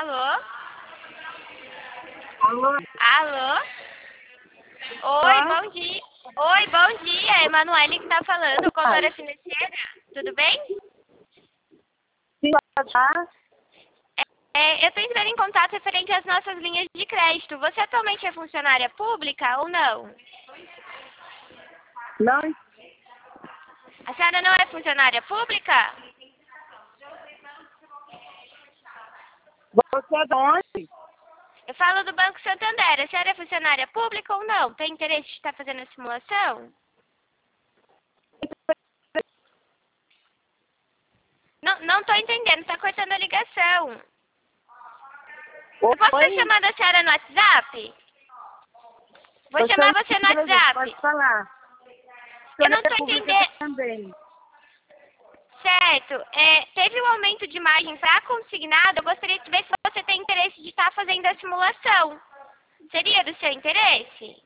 Alô? Alô? Alô? Oi, bom dia. Oi, bom dia. É Emanuele que tá falando, consultora financeira. Tudo bem? Sim, tá? Eu tô entrando em contato referente às nossas linhas de crédito. Você atualmente é funcionária pública ou não? Não, A senhora não é funcionária pública? você é de onde? Eu falo do Banco Santander. A senhora é funcionária pública ou não? Tem interesse de estar fazendo a simulação? Não tô entendendo, tá cortando a ligação. Eu posso ter Oi? chamado a senhora no WhatsApp? Vou Eu chamar sou você no empresa, WhatsApp. pode falar. Eu Sou não da tô República entendendo. também. Certo. Teve um aumento de margem para consignado. Eu gostaria de ver se você tem interesse de estar fazendo a simulação. Seria do seu interesse?